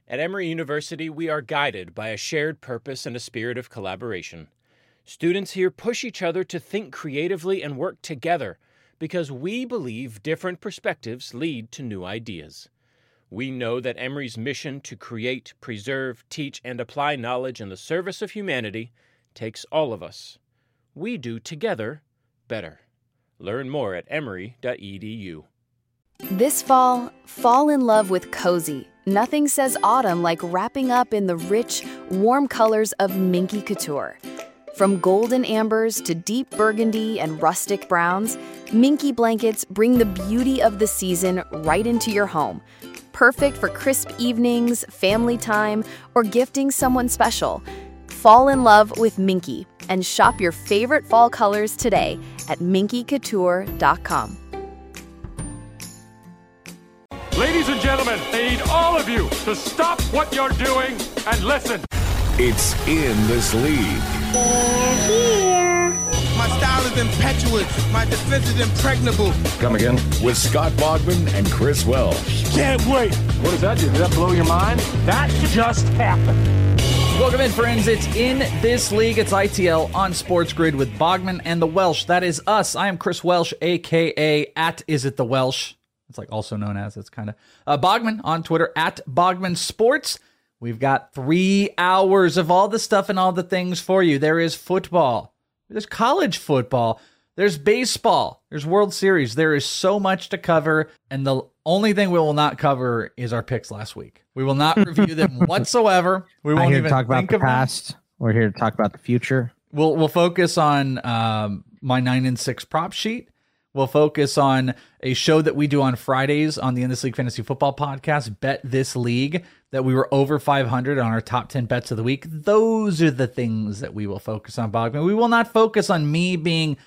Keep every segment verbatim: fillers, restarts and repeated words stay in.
At Emory University, we are guided by a shared purpose and a spirit of collaboration. Students here push each other to think creatively and work together because we believe different perspectives lead to new ideas. We know that Emory's mission to create, preserve, teach, and apply knowledge in the service of humanity takes all of us. We do together better. Learn more at emory dot e d u. This fall, fall in love with cozy. Nothing says autumn like wrapping up in the rich, warm colors of Minky Couture. From golden ambers to deep burgundy and rustic browns, Minky blankets bring the beauty of the season right into your home. Perfect for crisp evenings, family time, or gifting someone special. Fall in love with Minky and shop your favorite fall colors today at minky couture dot com. Ladies and gentlemen, I need all of you to stop what you're doing and listen. It's In This League. They're here. My style is impetuous. My defense is impregnable. Come again? With Scott Bogman and Chris Welsh. Can't wait. What does that do? Did that blow your mind? That just happened. Welcome in, friends. It's In This League. It's I T L on Sports Grid with Bogman and the Welsh. That is us. I am Chris Welsh, a k a at Is It The Welsh. It's like also known as, it's kind of. Uh, Bogman on Twitter, at Bogman Sports. We've got three hours of all the stuff and all the things for you. There is football. There's college football. There's baseball. There's World Series. There is so much to cover. And the only thing we will not cover is our picks last week. We will not review them whatsoever. We won't here even to talk about think the of them. past. We're here to talk about the future. We'll we'll focus on um, my nine and six prop sheet. We'll focus on a show that we do on Fridays on the In This League Fantasy Football Podcast, Bet This League, that we were over five hundred on our top ten bets of the week. Those are the things that we will focus on, Bogman. We will not focus on me being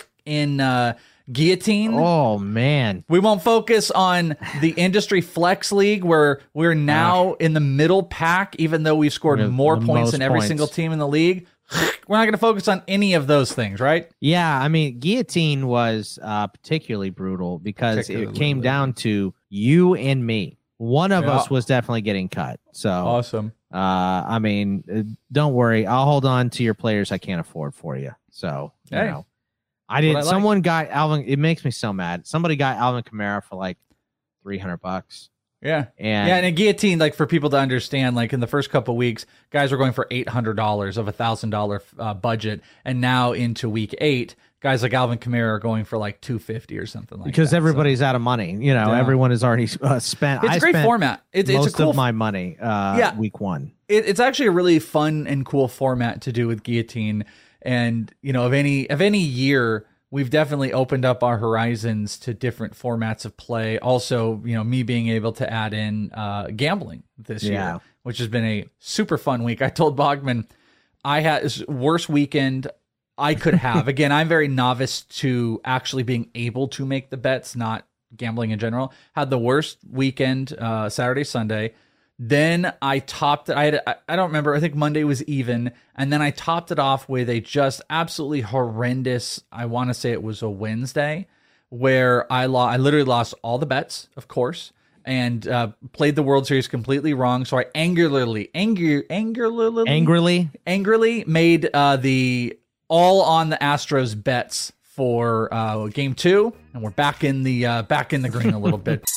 in uh, guillotine. Oh, man. We won't focus on the Industry Flex League, where we're now in the middle pack, even though we've scored The- more the points most than every points. single team in the league. We're not going to focus on any of those things, right? Yeah, I mean, guillotine was uh, particularly brutal because Particularly it came brutal. down to you and me. One of Yeah. us was definitely getting cut. So, Awesome. uh, I mean, uh, don't worry. I'll hold on to your players I can't afford for you. So, you Hey. know, I did. what I like. Someone got Alvin. It makes me so mad. Somebody got Alvin Kamara for like three hundred bucks. Yeah. And yeah, and a guillotine, like for people to understand, like in the first couple of weeks, guys were going for eight hundred dollars of a one thousand dollars uh, budget. And now into week eight, guys like Alvin Kamara are going for like two hundred fifty dollars or something like because that. everybody's out of money. You know, Yeah. everyone has already uh, spent. So it's I a great spent format. It's, it's most a cool of my money uh, Yeah. week one. it, it's actually a really fun and cool format to do with guillotine. And, you know, of any of any year, we've definitely opened up our horizons to different formats of play. Also, you know, me being able to add in uh, gambling this Yeah. year, which has been a super fun week. I told Bogman I had this worst weekend I could have. Again, I'm very novice to actually being able to make the bets, not gambling in general. Had the worst weekend uh, Saturday, Sunday. Then I topped it. I had, I- I don't remember. I think Monday was even. And then I topped it off with a just absolutely horrendous, I want to say it was a Wednesday, where I lost, I literally lost all the bets, of course, and uh, played the World Series completely wrong. So I angrily, angry, angrily, Angrily, angrily made uh, the all on the Astros bets for uh, game two. And we're back in the, uh, back in the green a little bit.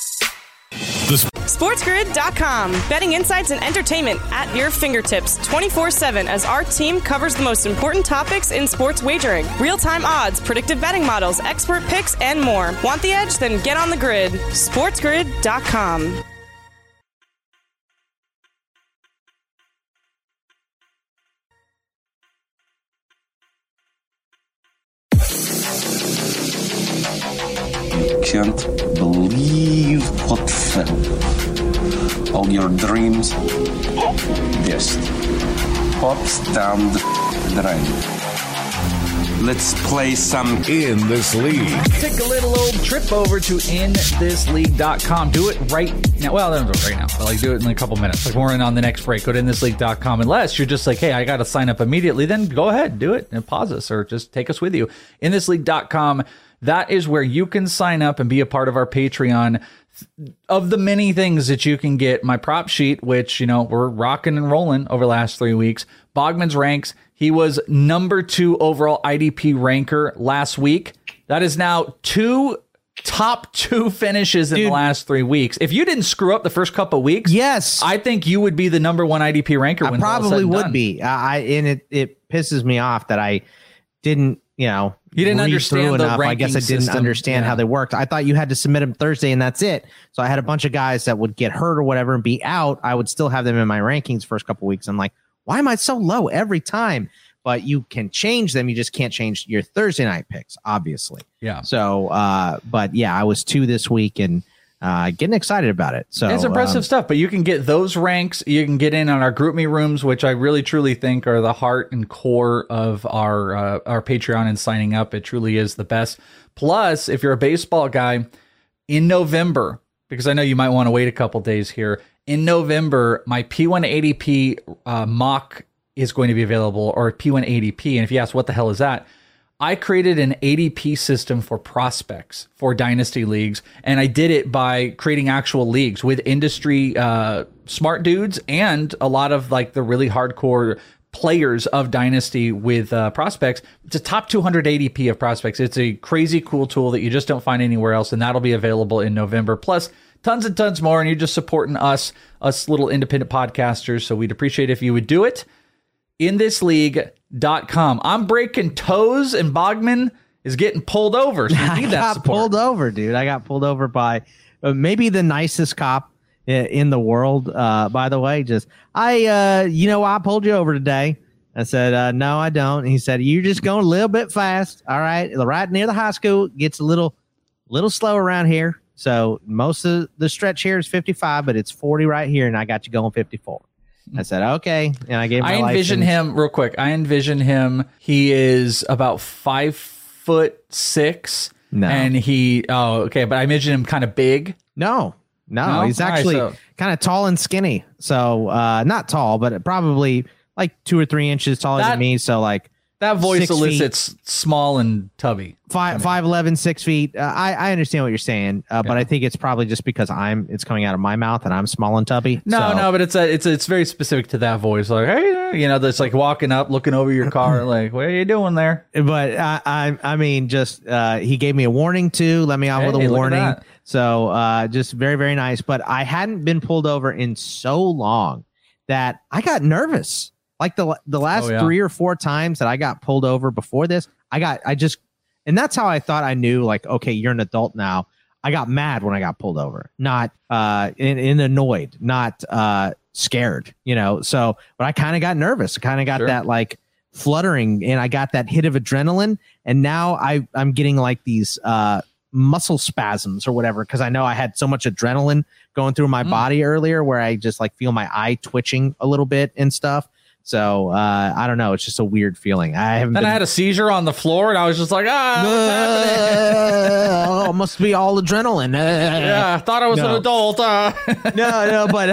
SportsGrid dot com. Betting insights and entertainment at your fingertips twenty-four seven as our team covers the most important topics in sports wagering. Real-time odds, predictive betting models, expert picks, and more. Want the edge? Then get on the grid. SportsGrid dot com. Can't believe what fell. All your dreams just pops down the drain. Let's play some In This League. Take a little old trip over to in this league dot com. Do it right now. Well, don't do it right now, but like do it in a couple minutes. Like we're in on the next break. Go to in this league dot com. Unless you're just like, hey, I got to sign up immediately, then go ahead, do it and pause us or just take us with you. in this league dot com. That is where you can sign up and be a part of our Patreon. of the many things that you can get, my prop sheet, which, you know, we're rocking and rolling over the last three weeks, Bogman's ranks. He was number two overall I D P ranker last week. That is now two top two finishes in Dude, the last three weeks. If you didn't screw up the first couple of weeks, yes, I think you would be the number one I D P ranker. I when probably would done. be. I and it it pisses me off that I didn't, you know, you didn't understand the enough. I guess I didn't system. understand yeah. how they worked. I thought you had to submit them Thursday and that's it. So I had a bunch of guys that would get hurt or whatever and be out. I would still have them in my rankings first couple of weeks. I'm like, why am I so low every time? But you can change them. You just can't change your Thursday night picks, obviously. Yeah. So, uh, but yeah, I was two this week and uh, getting excited about it. So it's impressive um, stuff. But you can get those ranks. You can get in on our Group Me rooms, which I really truly think are the heart and core of our uh, our Patreon and signing up. It truly is the best. Plus, if you're a baseball guy, in November, because I know you might want to wait a couple days here. In November, my P one A D P uh, mock is going to be available, or P one A D P. And if you ask what the hell is that, I created an A D P system for prospects for dynasty leagues. And I did it by creating actual leagues with industry uh, smart dudes and a lot of like the really hardcore players of dynasty with uh, prospects. It's a top two hundred A D P of prospects. It's a crazy cool tool that you just don't find anywhere else. And that'll be available in November. Plus tons and tons more. And you're just supporting us, us little independent podcasters. So we'd appreciate if you would do it. in this league dot com. I'm breaking toes and Bogman is getting pulled over. So you need I that got support. pulled over, dude. I got pulled over by uh, maybe the nicest cop in, in the world. Uh, by the way, just I, uh, you know, I pulled you over today. I said, uh, no, I don't. And he said, you're just going a little bit fast. All right. Right near the high school. Gets a little, little slow around here. So most of the stretch here is fifty-five, but it's forty right here. And I got you going fifty-four. I said, okay. And I gave my I envision license. him real quick. I envision him. He is about five foot six. No. And he, oh, okay. But I envision him kind of big. No, no, No? he's All right, actually so- kind of tall and skinny. So uh, not tall, but probably like two or three inches taller That- than me. So like That voice Six elicits small and tubby. five, five, eleven, six feet. Uh, I, I understand what you're saying, uh, but Yeah. I think it's probably just because I'm, it's coming out of my mouth and I'm small and tubby. No, so. no, but it's a, it's it's very specific to that voice. Like, hey, you know, that's like walking up, looking over your car, like, what are you doing there? But I, I, I mean, just uh, he gave me a warning too. Let me out Hey, with a look at warning. that. So uh, just very, very nice. But I hadn't been pulled over in so long that I got nervous. Like the the last Oh, yeah. three or four times that I got pulled over before this, I got I just and that's how I thought I knew. Like, okay, you're an adult now. I got mad when I got pulled over, not uh, and, and annoyed, not uh, scared. You know, so but I kind of got nervous. I kind of got Sure. that like fluttering, and I got that hit of adrenaline, and now I I'm getting like these uh, muscle spasms or whatever because I know I had so much adrenaline going through my Mm. body earlier, where I just like feel my eye twitching a little bit and stuff. So uh, I don't know. It's just a weird feeling. I haven't. Then been, I had a seizure on the floor, and I was just like, ah, what's happening? oh, must be all adrenaline. Yeah, I thought I was No. an adult. Uh. no, no, but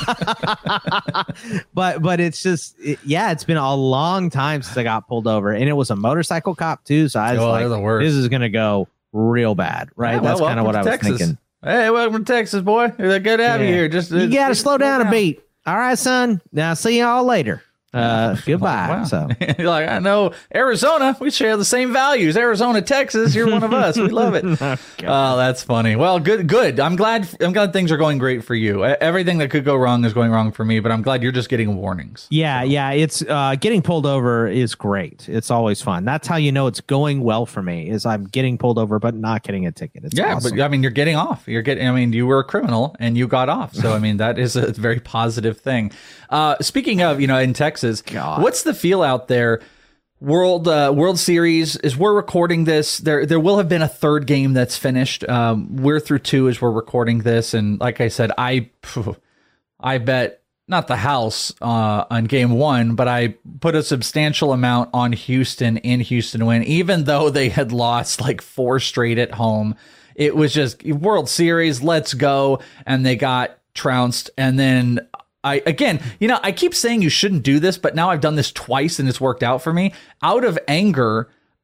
but but it's just it, yeah, it's been a long time since I got pulled over, and it was a motorcycle cop too. So I was Oh, like, they're the worst. this is gonna go real bad, right? Yeah, well, That's kind of welcome what I to was Texas. thinking. Hey, welcome to Texas, boy. Good to have you Yeah. here. Just You uh, got to just slow down a down. beat. All right, son. Now see y'all later. Uh, goodbye. Wow. So. You're like, I know Arizona, we share the same values. Arizona, Texas, you're one of us. We love it. Oh, that's funny. Well, good, good. I'm glad. I'm glad things are going great for you. E- Everything that could go wrong is going wrong for me, but I'm glad you're just getting warnings. Yeah, yeah, it's uh, getting pulled over is great. It's always fun. That's how you know it's going well for me. Is I'm getting pulled over but not getting a ticket. It's Yeah, awesome. but I mean, you're getting off. You're getting. I mean, you were a criminal and you got off. So I mean, that is a very positive thing. Uh, speaking of, you know, in Texas, God. what's the feel out there? World uh, World Series, as we're recording this, there there will have been a third game that's finished. Um, we're through two as we're recording this, and like I said, I phew, I bet not the house uh, on game one, but I put a substantial amount on Houston in Houston win, even though they had lost like four straight at home. It was just World Series, let's go, and they got trounced, and then. I again, you know, I keep saying you shouldn't do this, but now I've done this twice and it's worked out for me. Out of anger,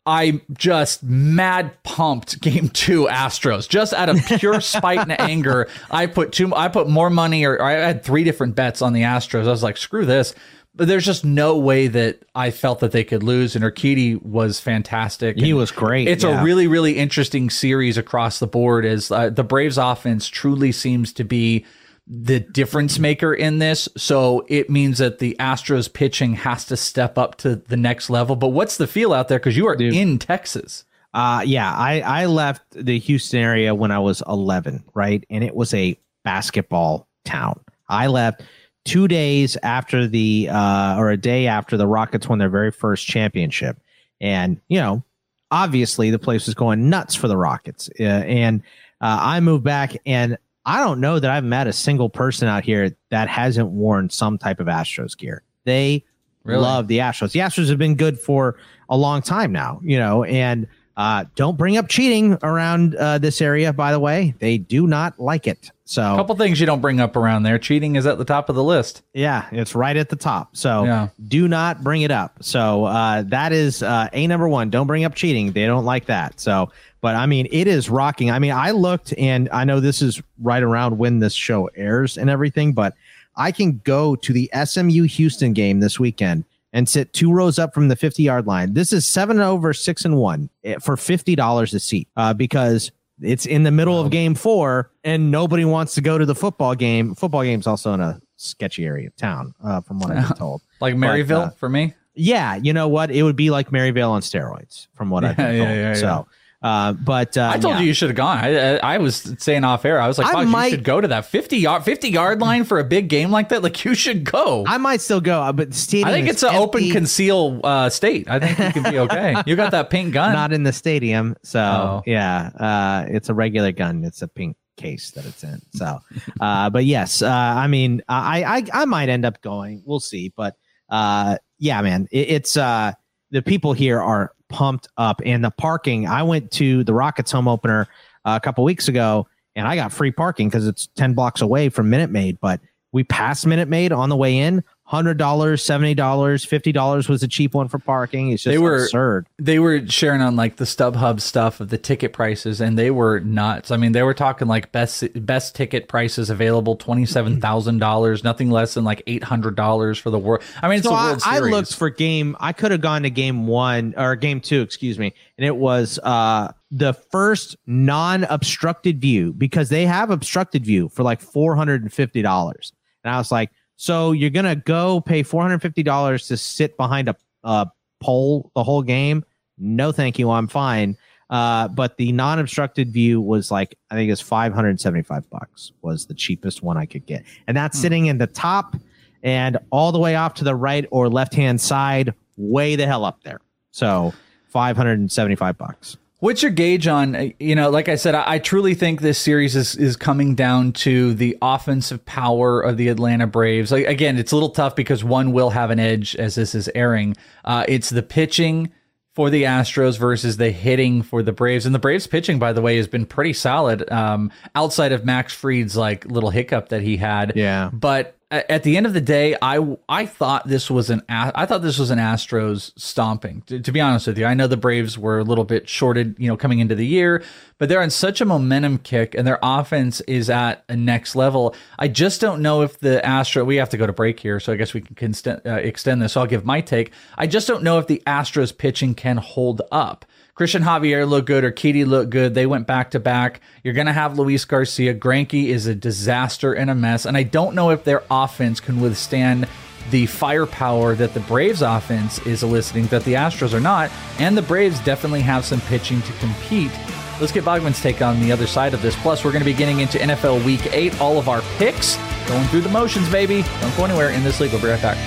I just mad pumped game two Astros just out of pure spite and anger. I put two, I put more money, or, or I had three different bets on the Astros. I was like, screw this. But there's just no way that I felt that they could lose. And Urquidy was fantastic. He and was great. It's yeah. a really, really interesting series across the board, as uh, the Braves offense truly seems to be the difference maker in this. So it means that the Astros pitching has to step up to the next level. But what's the feel out there? Because you are Dude. in Texas. Uh, yeah, I, I left the Houston area when I was eleven, right? And it was a basketball town. I left two days after the, uh, or a day after the Rockets won their very first championship. And, you know, obviously the place was going nuts for the Rockets. Uh, and uh, I moved back, and I don't know that I've met a single person out here that hasn't worn some type of Astros gear. They really love the Astros. The Astros have been good for a long time now, you know, and uh, don't bring up cheating around uh, this area, by the way. They do not like it. So a couple things you don't bring up around there. Cheating is at the top of the list. Yeah, it's right at the top. So yeah. do not bring it up. So uh, that is uh, a number one. Don't bring up cheating. They don't like that. So, but I mean, it is rocking. I mean, I looked, and I know this is right around when this show airs and everything, but I can go to the S M U Houston game this weekend and sit two rows up from the fifty yard line. This is seven over six and one for fifty dollars a seat uh, because it's in the middle of game four and nobody wants to go to the football game. Football game's also in a sketchy area of town, uh, from what I've been told. Like Maryville but, uh, for me? Yeah. You know what? It would be like Maryville on steroids, from what yeah, I've been told. Yeah, yeah, yeah. So, uh, but uh, I told yeah. you you should have gone. I, I, I was saying off air. I was like, I fuck, might, you should go to that fifty yard fifty yard line for a big game like that. Like, you should go. I might still go, but the stadium I think it's an empty. open conceal uh, state. I think you can be okay. You got that pink gun. Not in the stadium. So oh. yeah, uh, it's a regular gun. It's a pink case that it's in. So, uh, but yes, uh, I mean, I, I, I might end up going. We'll see. But uh, yeah, man, it, it's uh, the people here are pumped up, and the parking. I went to the Rockets home opener uh, a couple weeks ago, and I got free parking because it's ten blocks away from Minute Maid. But we passed Minute Maid on the way in. one hundred dollars, seventy dollars, fifty dollars was a cheap one for parking. It's just they were, absurd. They were sharing on like the StubHub stuff of the ticket prices, and they were nuts. I mean, they were talking like best best ticket prices available, twenty-seven thousand dollars, nothing less than like eight hundred dollars for the World. I mean, it's so the World I, Series. I looked for game. I could have gone to game one or game two, excuse me. And it was uh, the first non-obstructed view, because they have obstructed view for like four hundred fifty dollars. And I was like, so you're going to go pay four hundred fifty dollars to sit behind a, a pole the whole game? No, thank you. I'm fine. Uh, but the non-obstructed view was like, I think it's five hundred seventy-five bucks was the cheapest one I could get. And that's hmm. sitting in the top and all the way off to the right or left-hand side, way the hell up there. So five hundred seventy-five bucks. What's your gauge on, you know, like I said, I, I truly think this series is, is coming down to the offensive power of the Atlanta Braves. Like, again, it's a little tough because one will have an edge as this is airing. Uh, it's the pitching for the Astros versus the hitting for the Braves. And the Braves pitching, by the way, has been pretty solid um, outside of Max Fried's like little hiccup that he had. Yeah. But at the end of the day, I I thought this was an I thought this was an Astros stomping. To, to be honest with you, I know the Braves were a little bit shorted, you know, coming into the year, but they're on such a momentum kick, and their offense is at a next level. I just don't know if the Astros. We have to go to break here, so I guess we can const- uh, extend this. So I'll give my take. I just don't know if the Astros pitching can hold up. Christian Javier looked good, or Urquidy looked good. They went back to back. You're going to have Luis Garcia. Greinke is a disaster and a mess. And I don't know if their offense can withstand the firepower that the Braves offense is eliciting, that the Astros are not. And the Braves definitely have some pitching to compete. Let's get Bogman's take on the other side of this. Plus, we're going to be getting into N F L Week eight, all of our picks, going through the motions, baby. Don't go anywhere in this league. We'll be right back.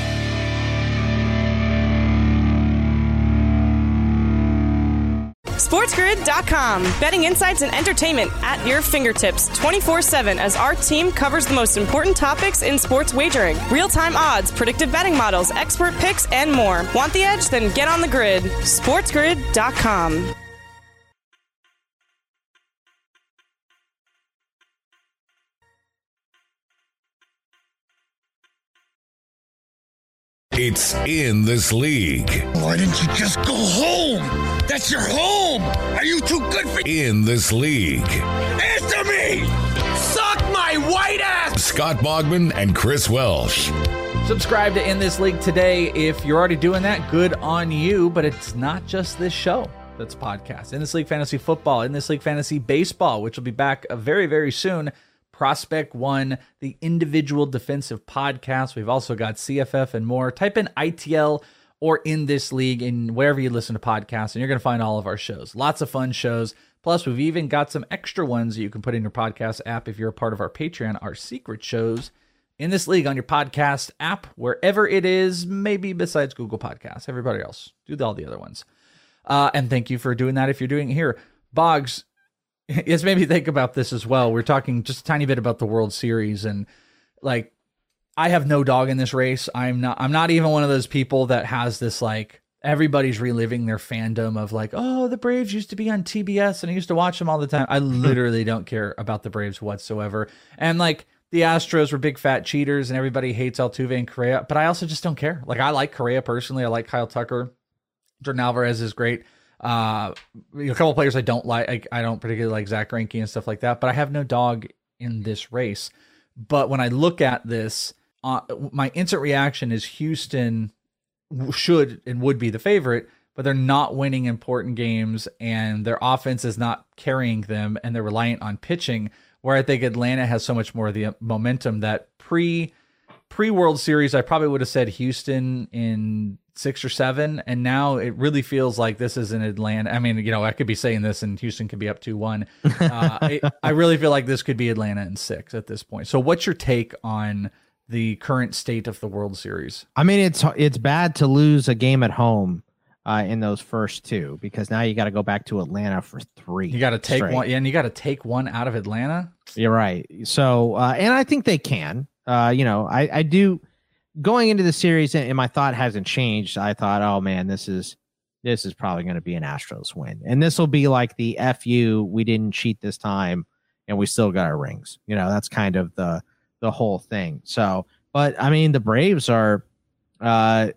SportsGrid dot com. Betting insights and entertainment at your fingertips twenty-four seven as our team covers the most important topics in sports wagering. Real-time odds, predictive betting models, expert picks, and more. Want the edge? Then get on the grid. SportsGrid dot com. It's In This League. Why didn't you just go home? That's your home. Are you too good for... In This League. Answer me! Suck my white ass! Scott Bogman and Chris Welsh. Subscribe to In This League today. If you're already doing that, good on you. But it's not just this show that's podcast. In This League Fantasy Football, In This League Fantasy Baseball, which will be back very, very soon. Prospect One, the individual defensive podcast. We've also got C F F and more. Type in I T L or In This League in wherever you listen to podcasts, and you're going to find all of our shows. Lots of fun shows. Plus, we've even got some extra ones that you can put in your podcast app if you're a part of our Patreon, our secret shows. In This League on your podcast app, wherever it is, maybe besides Google Podcasts. Everybody else, do all the other ones. Uh, and thank you for doing that if you're doing it here. Boggs, it's made me think about this as well. We're talking just a tiny bit about the World Series, and like, I have no dog in this race. I'm not, I'm not even one of those people that has this, like, everybody's reliving their fandom of like, oh, the Braves used to be on T B S and I used to watch them all the time. I literally don't care about the Braves whatsoever. And like, the Astros were big fat cheaters and everybody hates Altuve and Correa, but I also just don't care. Like, I like Correa personally. I like Kyle Tucker. Jordan Alvarez is great. Uh, a couple of players I don't like. I, I don't particularly like Zach Greinke and stuff like that, but I have no dog in this race. But when I look at this, uh, my instant reaction is Houston should and would be the favorite, but they're not winning important games and their offense is not carrying them and they're reliant on pitching, where I think Atlanta has so much more of the momentum that pre pre World Series, I probably would have said Houston in six or seven. And now it really feels like this is in Atlanta. I mean, you know, I could be saying this and Houston could be up two one. Uh, I, I really feel like this could be Atlanta in six at this point. So what's your take on the current state of the World Series? I mean, it's, it's bad to lose a game at home uh, in those first two, because now you got to go back to Atlanta for three. You got to take straight. one. Yeah, and you got to take one out of Atlanta. You're right. So, uh, and I think they can, uh, you know, I, I do, going into the series, and my thought hasn't changed. I thought, oh man, this is this is probably going to be an Astros win, and this will be like the F U. We didn't cheat this time, and we still got our rings. You know, that's kind of the the whole thing. So, but I mean, the Braves are, uh,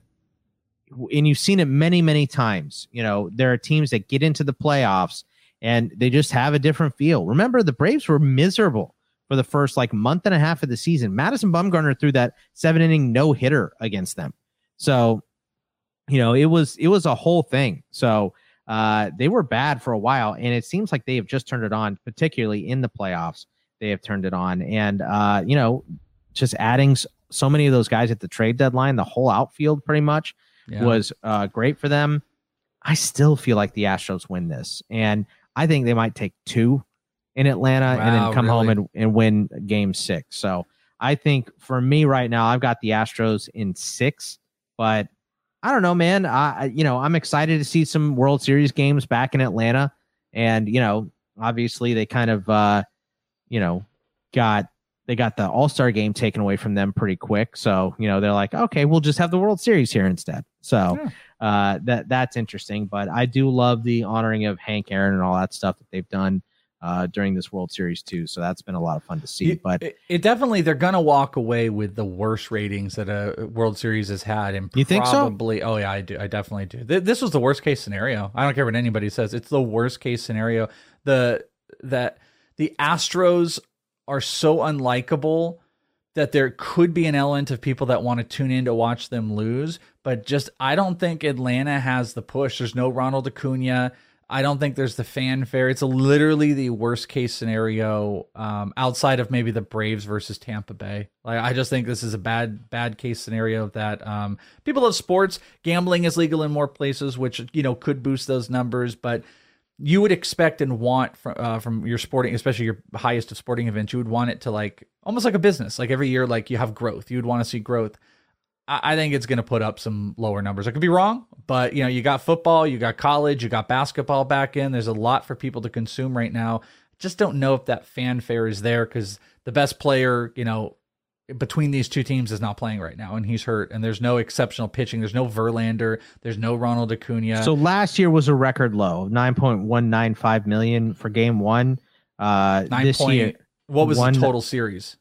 and you've seen it many, many times. You know, there are teams that get into the playoffs and they just have a different feel. Remember, the Braves were miserable for the first like month and a half of the season. Madison Bumgarner threw that seven inning no hitter against them. So, you know, it was, it was a whole thing. So uh, they were bad for a while, and it seems like they have just turned it on, particularly in the playoffs. They have turned it on, and uh, you know, just adding so many of those guys at the trade deadline, the whole outfield pretty much yeah. was uh, great for them. I still feel like the Astros win this, and I think they might take two in Atlanta wow, and then come really? home and, and win game six. So I think for me right now, I've got the Astros in six, but I don't know, man. I, you know, I'm excited to see some World Series games back in Atlanta. And, you know, obviously they kind of, uh, you know, got, they got the All-Star game taken away from them pretty quick. So, you know, they're like, okay, we'll just have the World Series here instead. So yeah. uh, that that's interesting, but I do love the honoring of Hank Aaron and all that stuff that they've done Uh, during this World Series too. So that's been a lot of fun to see, but it, it definitely, they're going to walk away with the worst ratings that a World Series has had. And you think probably, so? Oh yeah, I do. I definitely do. Th- this was the worst case scenario. I don't care what anybody says. It's the worst case scenario. The, that the Astros are so unlikable that there could be an element of people that want to tune in to watch them lose, but just, I don't think Atlanta has the push. There's no Ronald Acuna. I don't think there's the fanfare. It's literally the worst case scenario um, outside of maybe the Braves versus Tampa Bay. Like, I just think this is a bad, bad case scenario that um, people love sports. Gambling is legal in more places, which, you know, could boost those numbers. But you would expect and want from, uh, from your sporting, especially your highest of sporting events, you would want it to like almost like a business. Like every year, like you have growth. You would want to see growth. I think it's going to put up some lower numbers. I could be wrong, but you know, you got football, you got college, you got basketball back in. There's a lot for people to consume right now. Just don't know if that fanfare is there because the best player, you know, between these two teams is not playing right now, and he's hurt. And there's no exceptional pitching. There's no Verlander. There's no Ronald Acuna. So last year was a record low, nine point one nine five million for game one. Uh, Nine this point, year, what was one, the total series?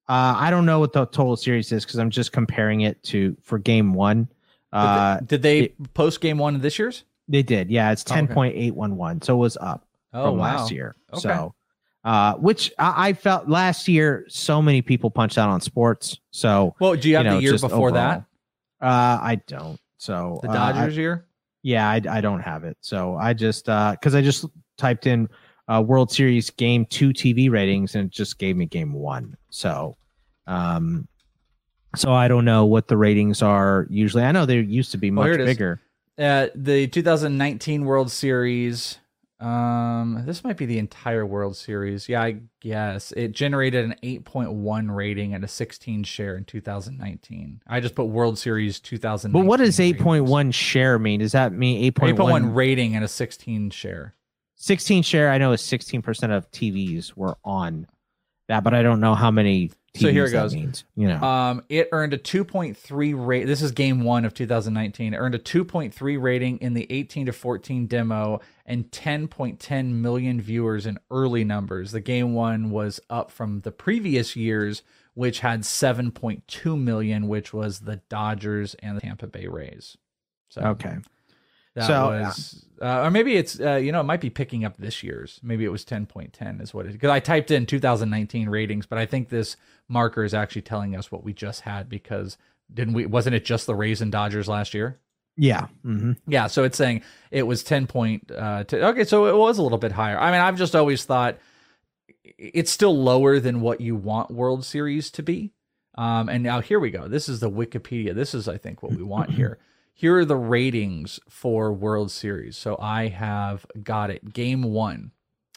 Uh, I don't know what the total series is because I'm just comparing it to for game one. Uh, did they, did they it, post game one of this year's? They did. Yeah, it's ten point eight one one. So it was up oh, from wow. last year. Okay. So, uh, which I, I felt last year, so many people punched out on sports. So, well, do you have you know, the year before overall, that? Uh, I don't. So the Dodgers uh, I, year? Yeah, I, I don't have it. So I just uh, because I just typed in uh, World Series Game Two T V ratings and it just gave me Game One. So, um, so I don't know what the ratings are usually. I know they used to be much well, bigger. Uh, the two thousand nineteen World Series. Um, this might be the entire World Series. Yeah, I guess it generated an eight point one rating and a sixteen share in two thousand nineteen. I just put World Series two thousand. But what does eight point one share mean? Does that mean eight point one rating and a sixteen share? sixteen share. I know is sixteen percent of T Vs were on that, but I don't know how many. T Vs so here it goes. Means, you know, um, it earned a two point three rate. This is game one of two thousand nineteen. It earned a two point three rating in the eighteen to fourteen demo and ten point one zero million viewers in early numbers. The game one was up from the previous years, which had seven point two million, which was the Dodgers and the Tampa Bay Rays. So okay. That so, was, uh, or maybe it's, uh, you know, it might be picking up this year's. Maybe it was ten point one zero is what it is. Because I typed in two thousand nineteen ratings, but I think this marker is actually telling us what we just had because didn't we, wasn't it just the Rays and Dodgers last year? Yeah. Mm-hmm. Yeah. So it's saying it was ten point two. Uh, okay. So it was a little bit higher. I mean, I've just always thought it's still lower than what you want World Series to be. Um, and now here we go. This is the Wikipedia. This is, I think, what we want here. Here are the ratings for World Series. So I have got it. Game one.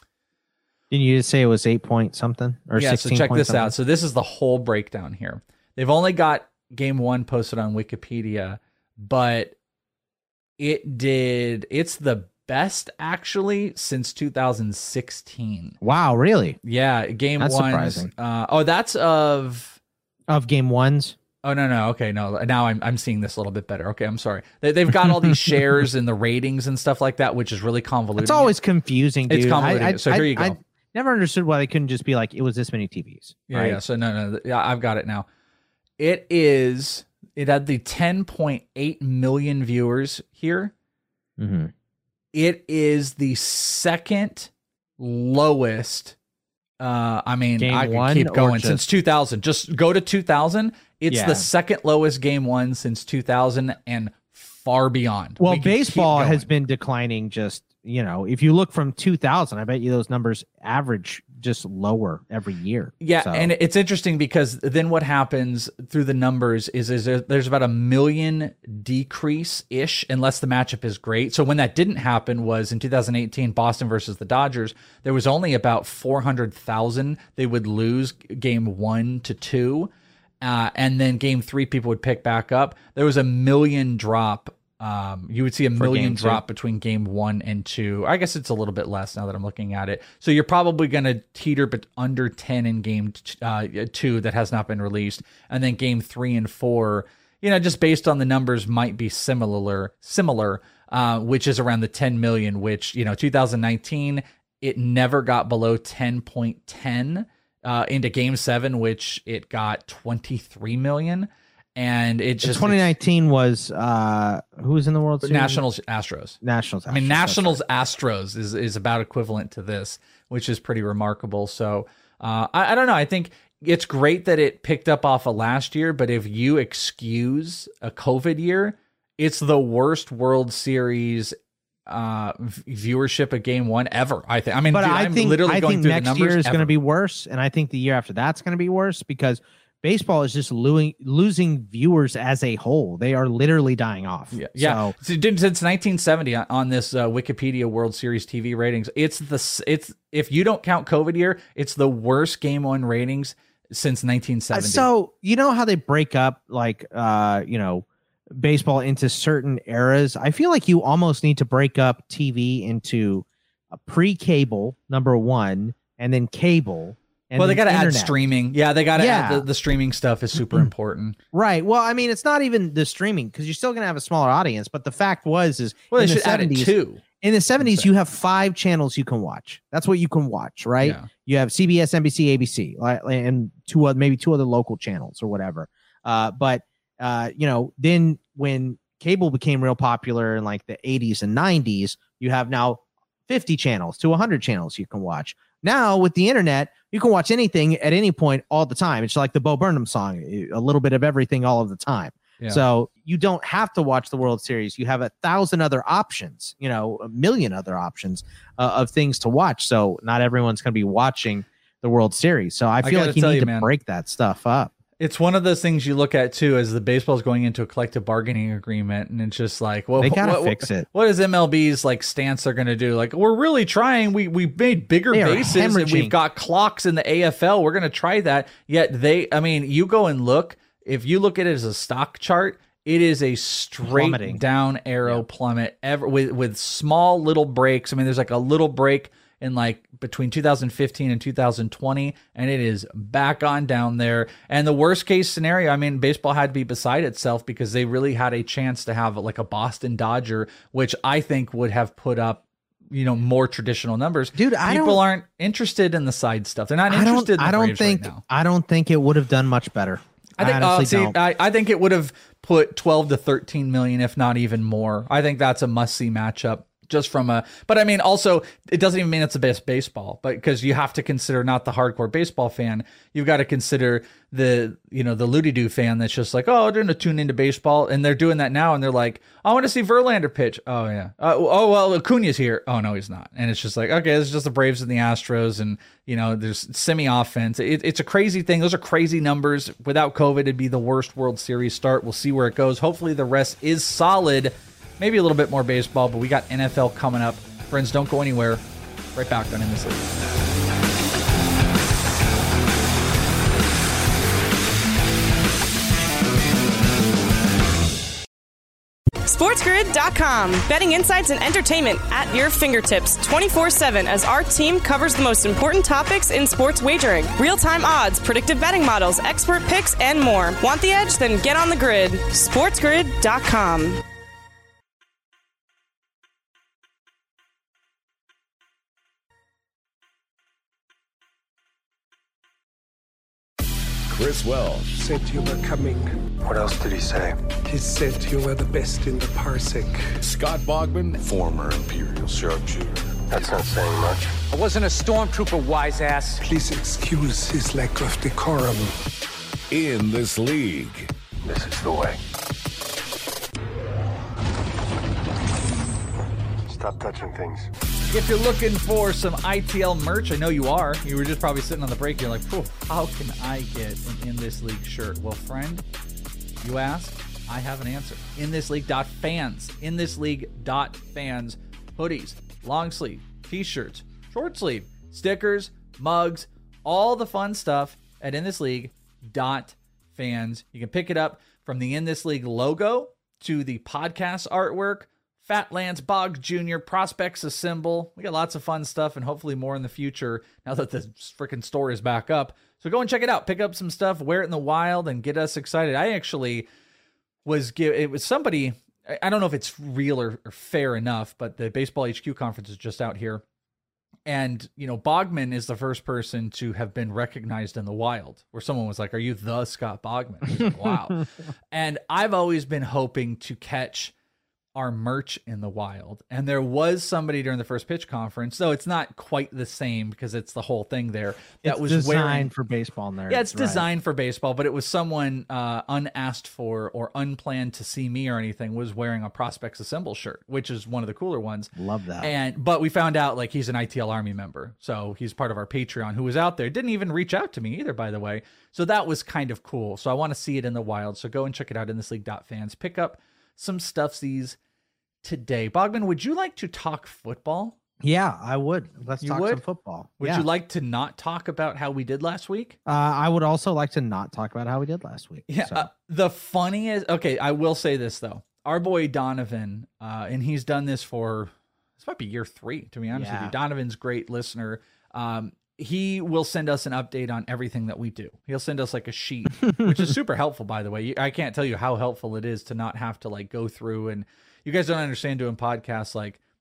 Didn't you just say it was eight point something? Or yeah, so check this something? out. So this is the whole breakdown here. They've only got game one posted on Wikipedia, but it did, it's the best actually since two thousand sixteen. Wow, really? Yeah, game that's one. Surprising. Uh, oh, that's of... Of game ones? Oh, no, no. Okay, no. Now I'm I'm seeing this a little bit better. Okay, I'm sorry. They, they've got all these shares and the ratings and stuff like that, which is really convoluted. It's always confusing, dude. It's convoluted. I, I, so here you go. I, I never understood why they couldn't just be like, it was this many T Vs. Yeah, right? yeah. So no, no. Yeah, I've got it now. It is, it had the ten point eight million viewers here. Mm-hmm. It is the second lowest. Uh, I mean, game I can one keep going just... since two thousand. Just go to two thousand. It's yeah. the second lowest game one since two thousand and far beyond. Well, we baseball has been declining. Just, you know, if you look from two thousand, I bet you those numbers average just lower every year. Yeah, so. And it's interesting because then what happens through the numbers is, is there, there's about a million decrease-ish unless the matchup is great. So when that didn't happen was in two thousand eighteen, Boston versus the Dodgers, there was only about four hundred thousand. They would lose game one to two, uh, and then game three people would pick back up. There was a million drop. Um, you would see a million drop between game one and two. I guess it's a little bit less now that I'm looking at it. So you're probably going to teeter but under ten in game uh, two that has not been released. And then game three and four, you know, just based on the numbers might be similar, similar, uh, which is around the ten million, which, you know, two thousand nineteen, it never got below ten point one zero uh, into game seven, which it got twenty-three million. And it just twenty nineteen was uh who was in the World Series? Nationals Astros. Nationals. Astros, I mean, Nationals Astros is is about equivalent to this, which is pretty remarkable. So uh, I, I don't know. I think it's great that it picked up off of last year, but if you excuse a COVID year, it's the worst World Series uh viewership of game one ever. I think. I mean, but dude, I I'm think literally I going think through next the numbers year is ever. going to be worse, and I think the year after that's going to be worse because baseball is just losing losing viewers as a whole. They are literally dying off. Yeah, yeah. So, So, since nineteen seventy on, on this uh, Wikipedia World Series T V ratings, it's the it's if you don't count COVID year, it's the worst game one ratings since nineteen seventy. So you know how they break up like uh you know baseball into certain eras. I feel like you almost need to break up T V into a pre-cable number one, and then cable. And well, they got to add internet. streaming. Yeah, they got to Yeah. add the, the streaming stuff is super important. Right. Well, I mean, it's not even the streaming because you're still going to have a smaller audience. But the fact was, is Well, they in the should add it seventies, too. In the seventies, Insane. you have five channels you can watch. That's what you can watch, right? Yeah. You have C B S, N B C, A B C, like, and two other, maybe two other local channels or whatever. Uh, but uh, you know, then when cable became real popular in like the eighties and nineties, you have now fifty channels to one hundred channels you can watch. Now with the internet, you can watch anything at any point all the time. It's like the Bo Burnham song, a little bit of everything all of the time. Yeah. So you don't have to watch the World Series. You have a thousand other options, you know, a million other options uh, of things to watch. So not everyone's going to be watching the World Series. So I feel I like you tell need you, to man. break that stuff up. It's one of those things you look at too, as the baseball's going into a collective bargaining agreement, and it's just like, well, They gotta what, fix it. What is M L B's like stance they're going to do? Like, we're really trying. We we made bigger They are bases, and hemorrhaging. we've got clocks in the A F L. We're going to try that. Yet they, I mean, you go and look. If you look at it as a stock chart, it is a straight Plummeting. down arrow Yeah. plummet ever with with small little breaks. I mean, there's like a little break in like between two thousand fifteen and two thousand twenty, and it is back on down there. And the worst case scenario, I mean, baseball had to be beside itself because they really had a chance to have like a Boston Dodger, which I think would have put up, you know, more traditional numbers. Dude, I people don't- aren't interested in the side stuff. They're not I don't, interested in the I don't Braves think right now. I don't think it would have done much better. I think, uh, honestly see, don't. I, I think it would have put twelve to thirteen million, if not even more. I think that's a must-see matchup just from a, but I mean, also, it doesn't even mean it's the best baseball, but because you have to consider not the hardcore baseball fan, you've got to consider the, you know, the Loody-Doo fan that's just like, oh, they're going to tune into baseball, and they're doing that now, and they're like, I want to see Verlander pitch. Oh, yeah. Uh, oh, well, Acuna's here. Oh, no, he's not. And it's just like, okay, it's just the Braves and the Astros, and, you know, there's semi-offense. It, it's a crazy thing. Those are crazy numbers. Without COVID, it'd be the worst World Series start. We'll see where it goes. Hopefully the rest is solid. Maybe a little bit more baseball, but we got N F L coming up. Friends, don't go anywhere. Right back on In This League. SportsGrid dot com. Betting insights and entertainment at your fingertips twenty-four seven as our team covers the most important topics in sports wagering. Real-time odds, predictive betting models, expert picks, and more. Want the edge? Then get on the grid. SportsGrid dot com. Chris Welsh, Said you were coming. What else did he say? He said you were the best in the parsec. Scott Bogman, Former Imperial sharpshooter. That's not saying much. I wasn't a stormtrooper, wise ass. Please excuse his lack of decorum. In This League. This is the way. Stop touching things. If you're looking for some I T L merch, I know you are. You were just probably sitting on the break. You're like, "Phew, how can I get an In This League shirt?" Well, friend, you ask, I have an answer. In This League dot fans. In This League dot fans. Hoodies, long sleeve, t-shirts, short sleeve, stickers, mugs, all the fun stuff at In This League dot fans. You can pick it up from the In This League logo to the podcast artwork, Fat Lance Boggs Junior, Prospects Assemble. We got lots of fun stuff and hopefully more in the future now that the freaking store is back up. So go and check it out. Pick up some stuff, wear it in the wild, and get us excited. I actually was give it was somebody, I don't know if it's real or, or fair enough, but the Baseball H Q conference is just out here. And, you know, Bogman is the first person to have been recognized in the wild, where someone was like, "Are you the Scott Bogman?" I was like, wow. And I've always been hoping to catch our merch in the wild. And there was somebody during the first pitch conference, though it's not quite the same because it's the whole thing there, that It's was designed wearing for baseball nerds. Yeah, it's right? designed for baseball, but it was someone uh, unasked for or unplanned to see me or anything was wearing a Prospects Assemble shirt, which is one of the cooler ones. Love that. And but we found out like he's an I T L Army member, so he's part of our Patreon who was out there. Didn't even reach out to me either, by the way. So that was kind of cool. So I want to see it in the wild. So go and check it out in this league dot fans. Pick up some stuffsies today. Bogman, would you like to talk football? Yeah, I would. Let's You talk would? some football. Would Yeah. you like to not talk about how we did last week? Uh, I would also like to not talk about how we did last week. Yeah. So. Uh, the funniest. Okay, I will say this though. Our boy Donovan, uh, and he's done this for this might be year three. To be honest with Yeah. you, Donovan's great listener. Um, he will send us an update on everything that we do. He'll send us like a sheet, which is super helpful, by the way. I can't tell you how helpful it is to not have to like go through and you guys don't understand doing podcasts. Like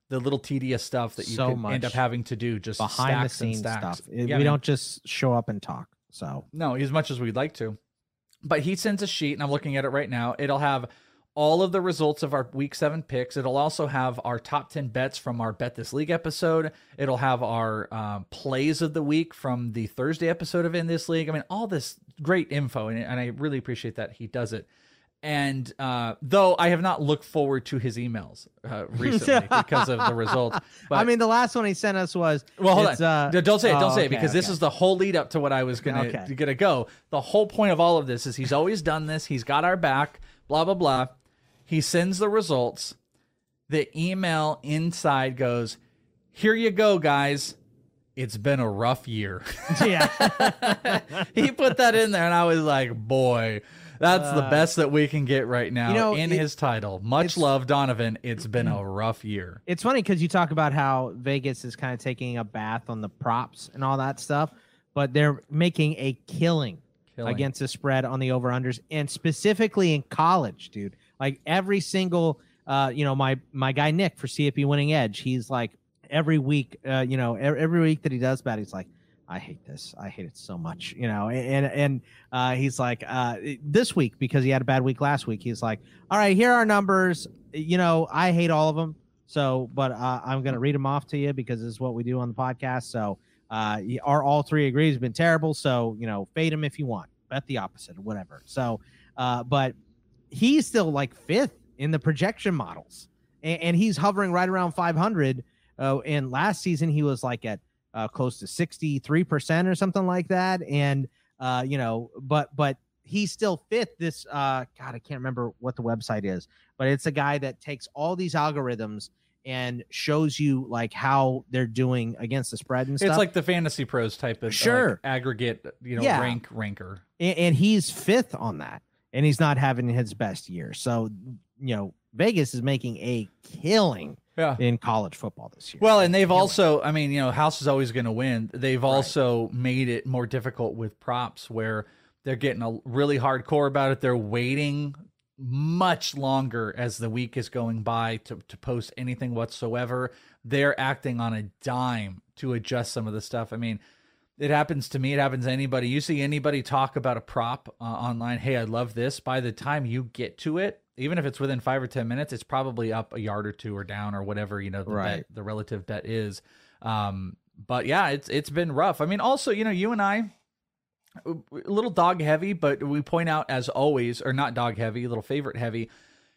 the little tedious stuff that you So could much end up having to do, just behind the stacks and scenes stacks. stuff. It- Yeah, we man. don't just show up and talk. So No, as much as we'd like to. But he sends a sheet, and I'm looking at it right now. It'll have all of the results of our week seven picks. It'll also have our top ten bets from our Bet This League episode. It'll have our um, plays of the week from the Thursday episode of In This League. I mean, all this great info, and, and I really appreciate that he does it. And uh, though I have not looked forward to his emails uh, recently because of the results. But, I mean, the last one he sent us was well, hold it's, on. Uh, don't say it. Don't oh, say it okay, because this okay. is the whole lead up to what I was gonna Okay. gonna go. The whole point of all of this is he's always done this. He's got our back. Blah blah blah. He sends the results. The email inside goes, "Here you go, guys. It's been a rough year." Yeah. He put that in there, and I was like, boy. That's the Uh, best that we can get right now you know, in it- his title. Much love, Donovan. It's been a rough year. It's funny because you talk about how Vegas is kind of taking a bath on the props and all that stuff, but they're making a killing, Killing. against the spread on the over-unders, and specifically in college, dude. Like every single, uh, you know, my my guy Nick for C F P Winning Edge, he's like every week, uh, you know, every, every week that he does bet, he's like, I hate this. I hate it so much, you know. And and uh, he's like, uh, this week because he had a bad week last week. He's like, all right, here are our numbers. You know, I hate all of them. So, but uh, I'm gonna read them off to you because this is what we do on the podcast. So, uh, our all three agrees have been terrible. So, you know, fade him if you want, bet the opposite or whatever. So, uh, but he's still like fifth in the projection models, and, and he's hovering right around five hundred. Uh, and last season he was like at Uh, close to sixty-three percent or something like that. And, uh, you know, but, but he's still fifth. This, uh, God, I can't remember what the website is, but it's a guy that takes all these algorithms and shows you like how they're doing against the spread and stuff. It's like the Fantasy Pros type of Sure. like, aggregate, you know, Yeah. rank ranker. and, and he's fifth on that, and he's not having his best year. So, you know, Vegas is making a killing Yeah. in college football this year. Well, and they've also, I mean, you know, House is always going to win. They've also made it more difficult with props where they're getting a really hardcore about it. They're waiting much longer as the week is going by to, to post anything whatsoever. They're acting on a dime to adjust some of the stuff. I mean, it happens to me. It happens to anybody. You see anybody talk about a prop uh, online. Hey, I love this. By the time you get to it, even if it's within five or ten minutes, it's probably up a yard or two or down or whatever, you know, the Right. bet, the relative bet is. Um, but yeah, it's it's been rough. I mean, also, you know, you and I, a little dog heavy, but we point out as always, or not dog heavy, a little favorite heavy.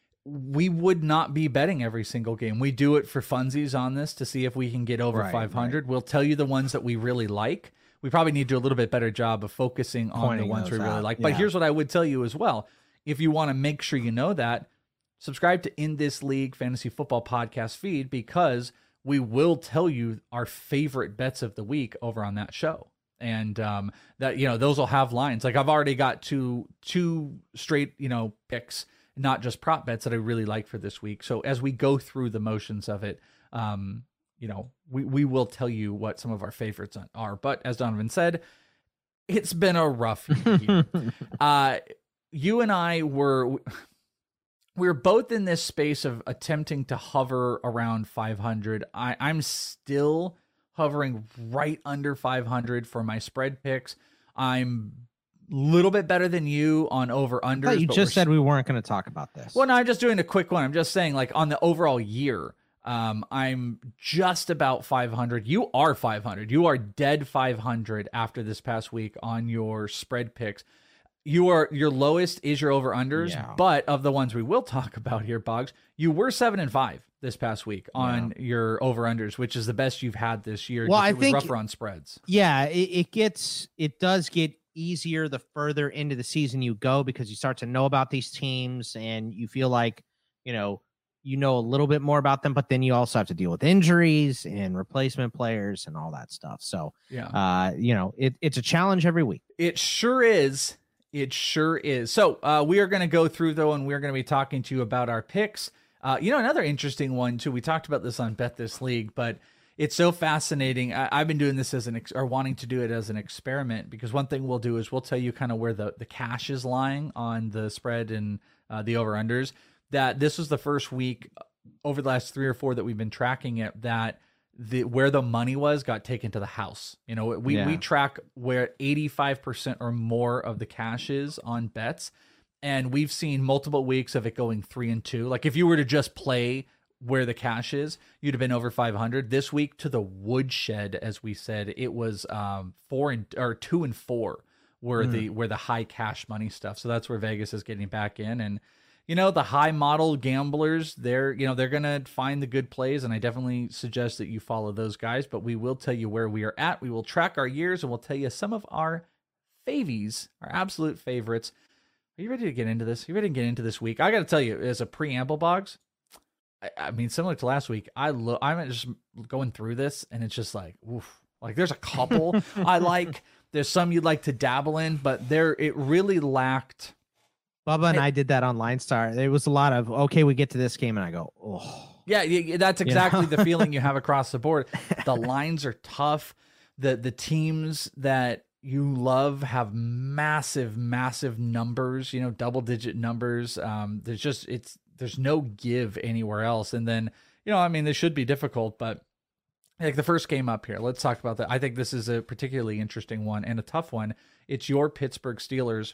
We would not be betting every single game. We do it for funsies on this to see if we can get over Right, five hundred. We'll tell you the ones that we really like. We probably need to do a little bit better job of focusing on Pointing the ones we those really out, like. But yeah. here's what I would tell you as well. If you want to make sure you know that, subscribe to In This League Fantasy Football Podcast feed, because we will tell you our favorite bets of the week over on that show. And um, that, you know, those will have lines. Like I've already got two two straight, you know, picks, not just prop bets that I really like for this week. So as we go through the motions of it, um, you know, we, we will tell you what some of our favorites are. But as Donovan said, it's been a rough year. uh, you and I were, we were both in this space of attempting to hover around five hundred. I, I'm still hovering right under five hundred for my spread picks. I'm a little bit better than you on over I unders. thought you but just we're said we weren't going to talk about this. well, no, I'm just doing a quick one. I'm just saying, like, on the overall year, um, I'm just about five hundred. You are five hundred. You are dead five hundred after this past week on your spread picks. You are, your lowest is your over unders, Yeah. but of the ones we will talk about here, Boggs, you were seven and five this past week on your over unders, which is the best you've had this year. Well, Just, I it was think- rougher on spreads. Yeah, it, it gets it does get easier the further into the season you go, because you start to know about these teams and you feel like, you know, you know a little bit more about them, but then you also have to deal with injuries and replacement players and all that stuff. So, Yeah. uh, you know, it, it's a challenge every week. It sure is. It sure is. So uh, we are going to go through, though, and we're going to be talking to you about our picks. Uh, you know, another interesting one, too. We talked about this on Bet This League, but it's so fascinating. I, I've been doing this as an ex- or wanting to do it as an experiment, because one thing we'll do is we'll tell you kind of where the, the cash is lying on the spread and uh, the over-unders. That this was the first week over the last three or four that we've been tracking it, that the where the money was got taken to the house. You know, we, Yeah. we track where eighty-five percent or more of the cash is on bets. And we've seen multiple weeks of it going three and two. Like if you were to just play where the cash is, you'd have been over five hundred. This week, to the woodshed, as we said, it was um, four and or two and four were Mm. the where the high cash money stuff. So that's where Vegas is getting back in. And you know, the high model gamblers, they're you know they're gonna find the good plays, and I definitely suggest that you follow those guys. But we will tell you where we are at. We will track our years, and we'll tell you some of our favies, our absolute favorites. Are you ready to get into this? Are you ready to get into this week? I got to tell you, as a preamble, Boggs, I, I mean, similar to last week, I lo- I'm just going through this, and it's just like, oof. Like, there's a couple I like. There's some you'd like to dabble in, but there it really lacked. Bubba and it, I did that on Line Star. There was a lot of, okay, we get to this game, and I go, oh. Yeah, yeah that's exactly You know? the feeling you have across the board. The lines are tough. The The teams that you love have massive, massive numbers, you know, double digit numbers. Um, there's just, it's, there's no give anywhere else. And then, you know, I mean, this should be difficult, but like the first game up here, let's talk about that. I think this is a particularly interesting one and a tough one. It's your Pittsburgh Steelers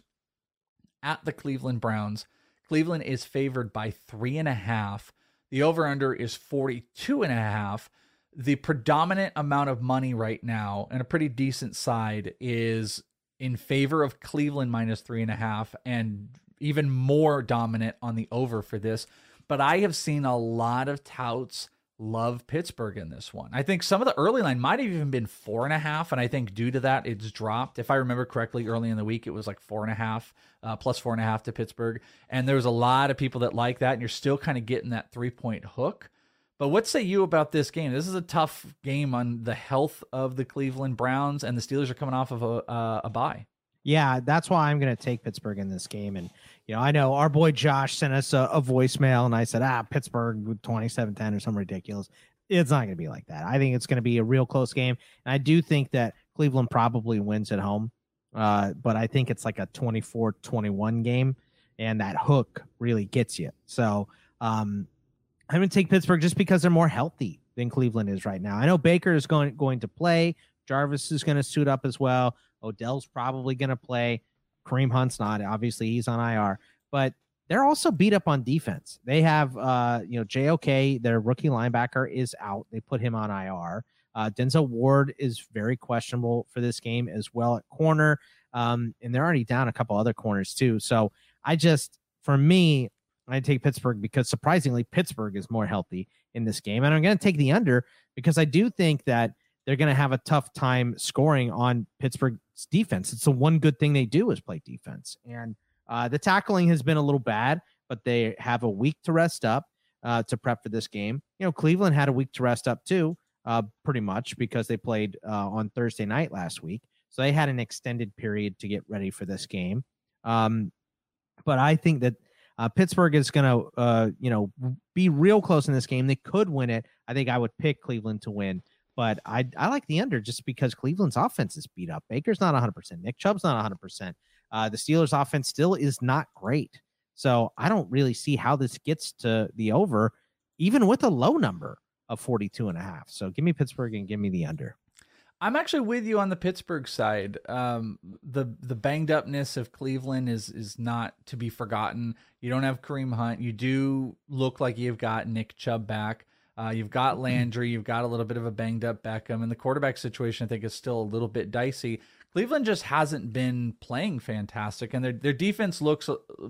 at the Cleveland Browns. Cleveland is favored by three and a half. The over under is forty-two and a half. The predominant amount of money right now, and a pretty decent side, is in favor of Cleveland minus three and a half, and even more dominant on the over for this. But I have seen a lot of touts love Pittsburgh in this one. I think some of the early line might have even been four and a half, and I think due to that, it's dropped. If I remember correctly, early in the week, it was like four and a half, uh, plus four and a half to Pittsburgh. And there was a lot of people that like that, and you're still kind of getting that three-point hook. But what say you about this game? This is a tough game on the health of the Cleveland Browns, and the Steelers are coming off of a, uh, a bye. Yeah, that's why I'm going to take Pittsburgh in this game. And, you know, I know our boy Josh sent us a, a voicemail, and I said, ah, Pittsburgh with twenty-seven ten or something ridiculous. It's not going to be like that. I think it's going to be a real close game. And I do think that Cleveland probably wins at home, uh, but I think it's like a twenty-four twenty-one game, and that hook really gets you. So, um, I'm going to take Pittsburgh just because they're more healthy than Cleveland is right now. I know Baker is going, going to play. Jarvis is going to suit up as well. Odell's probably going to play. Kareem Hunt's not. Obviously, he's on I R. But they're also beat up on defense. They have, uh, you know, J O K, their rookie linebacker, is out. They put him on I R. Uh, Denzel Ward is very questionable for this game as well at corner. Um, and they're already down a couple other corners, too. So I just, for me, I take Pittsburgh because surprisingly, Pittsburgh is more healthy in this game. And I'm going to take the under because I do think that they're going to have a tough time scoring on Pittsburgh's defense. It's the one good thing they do is play defense. And uh, the tackling has been a little bad, but they have a week to rest up uh, to prep for this game. You know, Cleveland had a week to rest up too, uh, pretty much because they played uh, on Thursday night last week. So they had an extended period to get ready for this game. Um, but I think that Uh, Pittsburgh is going to, uh, you know, be real close in this game. They could win it. I think I would pick Cleveland to win, but I I like the under just because Cleveland's offense is beat up. Baker's not one hundred percent. Nick Chubb's not one hundred percent. Uh, the Steelers' offense still is not great. So I don't really see how this gets to the over, even with a low number of forty-two and a half. So give me Pittsburgh and give me the under. I'm actually with you on the Pittsburgh side. Um, the the banged upness of Cleveland is is not to be forgotten. You don't have Kareem Hunt. You do look like you've got Nick Chubb back. Uh, you've got Landry. You've got a little bit of a banged up Beckham. And the quarterback situation, I think, is still a little bit dicey. Cleveland just hasn't been playing fantastic. And their, their defense looks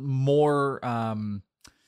more um,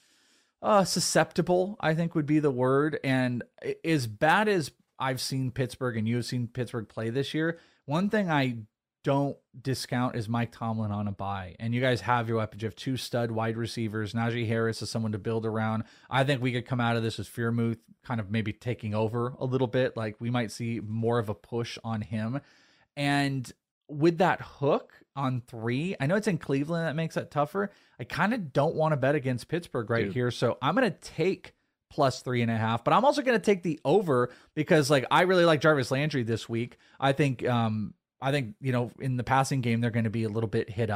uh, susceptible, I think would be the word. And as bad as I've seen Pittsburgh and you have seen Pittsburgh play this year, one thing I don't discount is Mike Tomlin on a bye. And you guys have your weapons. You have two stud wide receivers. Najee Harris is someone to build around. I think we could come out of this with Freiermuth kind of maybe taking over a little bit. Like we might see more of a push on him. And with that hook on three, I know it's in Cleveland that makes that tougher. I kind of don't want to bet against Pittsburgh right Dude. here. So I'm going to take plus three and a half, but I'm also going to take the over because like, I really like Jarvis Landry this week. I think, um, I think, you know, in the passing game, they're going to be a little bit hit up.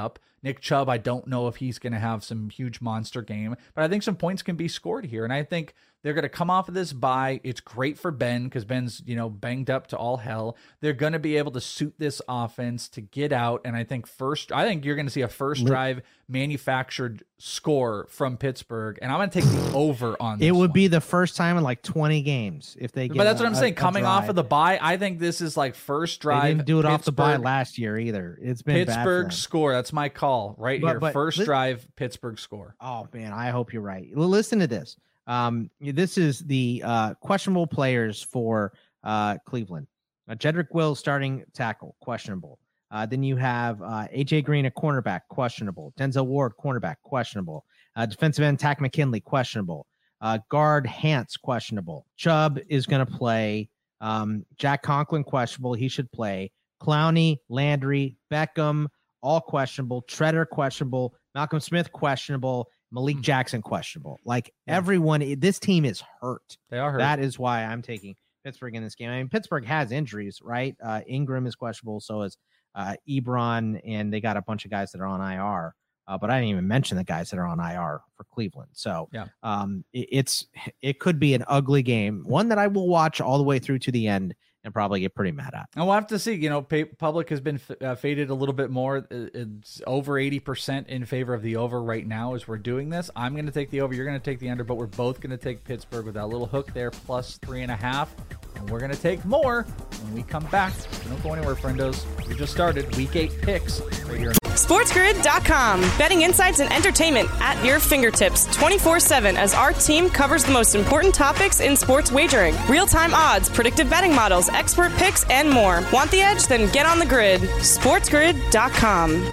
Nick Chubb, I don't know if he's going to have some huge monster game, but I think some points can be scored here. And I think they're going to come off of this bye. It's great for Ben because Ben's, you know, banged up to all hell. They're going to be able to suit this offense to get out. And I think first, I think you're going to see a first drive manufactured score from Pittsburgh. And I'm going to take the over on this It would one. be the first time in like twenty games if they get But that's a, what I'm saying. a, a Coming off drive. of the bye, I think this is like first drive. They didn't do it off the bye Pittsburgh- last year either. It's been bad for Pittsburgh them. score. That's my call right But- here. but First li- drive, Pittsburgh score. Oh man, I hope you're right. L- Listen to this. Um, this is the uh, questionable players for uh, Cleveland. Uh, Jedrick Wills starting tackle, questionable. Uh, then you have uh, A J Green, a cornerback, questionable. Denzel Ward, cornerback, questionable. Uh, defensive end Tack McKinley, questionable. Uh, guard Hance, questionable. Chubb is going to play. Um, Jack Conklin, questionable. He should play. Clowney, Landry, Beckham, all questionable. Treader, questionable. Malcolm Smith, questionable. Malik Jackson, questionable. Like everyone, this team is hurt. They are hurt. That is why I'm taking Pittsburgh in this game. I mean, Pittsburgh has injuries, right? Uh, Ingram is questionable. So is uh, Ebron, and they got a bunch of guys that are on I R. Uh, but I didn't even mention the guys that are on I R for Cleveland. So yeah, um, it, it's it could be an ugly game, one that I will watch all the way through to the end and probably get pretty mad at. And we'll have to see. You know, pay, public has been f- uh, faded a little bit more. It's over eighty percent in favor of the over right now as we're doing this. I'm going to take the over. You're going to take the under, but we're both going to take Pittsburgh with that little hook there, plus three and a half. And we're going to take more when we come back. Don't go anywhere, friendos. We just started week eight picks right here. SportsGrid dot com. Betting insights and entertainment at your fingertips twenty-four seven as our team covers the most important topics in sports wagering. Real-time odds, predictive betting models, expert picks, and more. Want the edge? Then get on the grid. SportsGrid dot com.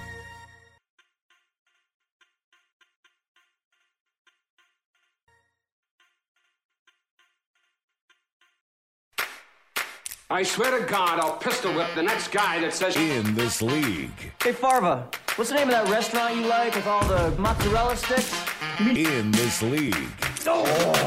I swear to God, I'll pistol whip the next guy that says... In this league. Hey, Farva, what's the name of that restaurant you like with all the mozzarella sticks? In this league. Oh.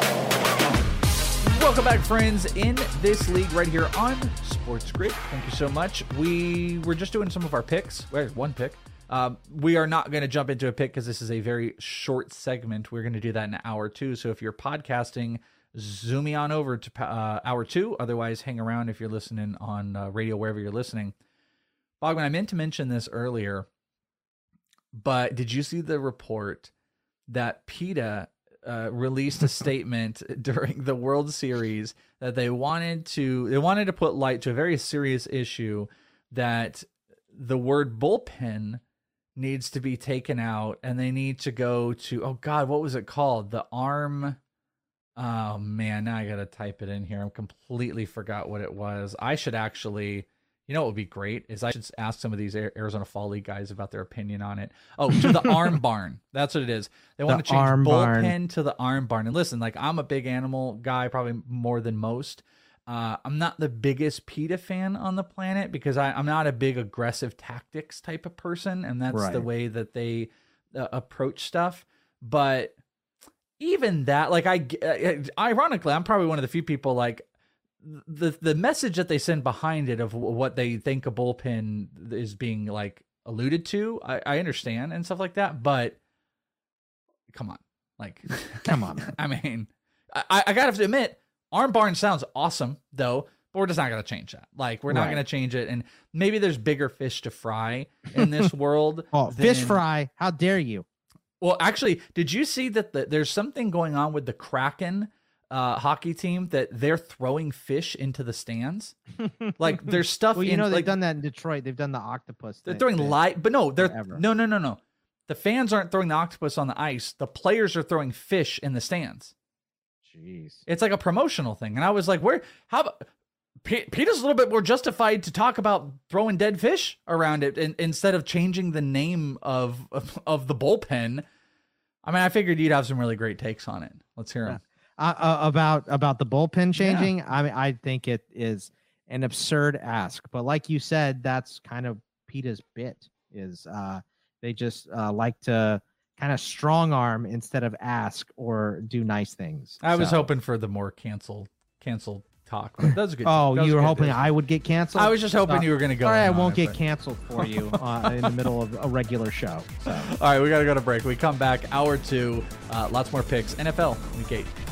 Welcome back, friends, in this league right here on Sports Grid. Thank you so much. We were just doing some of our picks. Well, one pick. Um, we are not going to jump into a pick because this is a very short segment. We're going to do that in hour two. So if you're podcasting, zoom me on over to uh, hour two. Otherwise, hang around if you're listening on uh, radio, wherever you're listening. Bogman, I meant to mention this earlier, but did you see the report that PETA uh, released a statement during the World Series that they wanted to they wanted to put light to a very serious issue, that the word bullpen needs to be taken out, and they need to go to, oh God, what was it called? The arm. Oh man, now I gotta type it in here. I'm completely forgot what it was. I should actually, you know what would be great is I should ask some of these Arizona Fall League guys about their opinion on it. Oh, to the arm barn. That's what it is. They want The to change arm bullpen barn. to the arm barn. And listen, like, I'm a big animal guy, probably more than most. Uh, I'm not the biggest PETA fan on the planet because I, I'm not a big aggressive tactics type of person, and that's the Right. way that they uh, approach stuff. But even that, like, I, uh, ironically, I'm probably one of the few people, like, the the message that they send behind it of what they think a bullpen is being, like, alluded to, I, I understand and stuff like that, but come on, like, Come on. I mean, I, I gotta admit, arm barn sounds awesome, though, but we're just not gonna change that. Like, we're not Right. gonna change it, and maybe there's bigger fish to fry in this world. Oh, fish than- fry. How dare you? Well, actually, did you see that the, there's something going on with the Kraken uh, hockey team that they're throwing fish into the stands? Like, there's stuff. Well, you in, know, they've like, done that in Detroit. They've done the octopus. They're thing- throwing thing light, but no, they're forever. no, no, no, no. The fans aren't throwing the octopus on the ice. The players are throwing fish in the stands. Jeez. It's like a promotional thing, and I was like, "Where? How about?" P- Peter's a little bit more justified to talk about throwing dead fish around it in, instead of changing the name of, of of the bullpen. I mean, I figured you'd have some really great takes on it. Let's hear them. Uh, uh, about about the bullpen changing. I mean, I think it is an absurd ask, but like you said, that's kind of PETA's bit. Is uh, they just uh, like to kind of strong arm instead of ask or do nice things. I was So, hoping for the more cancel cancel talk. But that was a good. Oh, that was you a were good hoping disc. I would get canceled? I was just hoping Uh, you were going to go. All right, I in on won't it, get but- canceled for you uh, in the middle of a regular show. So. All right, we got to go to break. We come back, hour two, uh, lots more picks. N F L, week eight.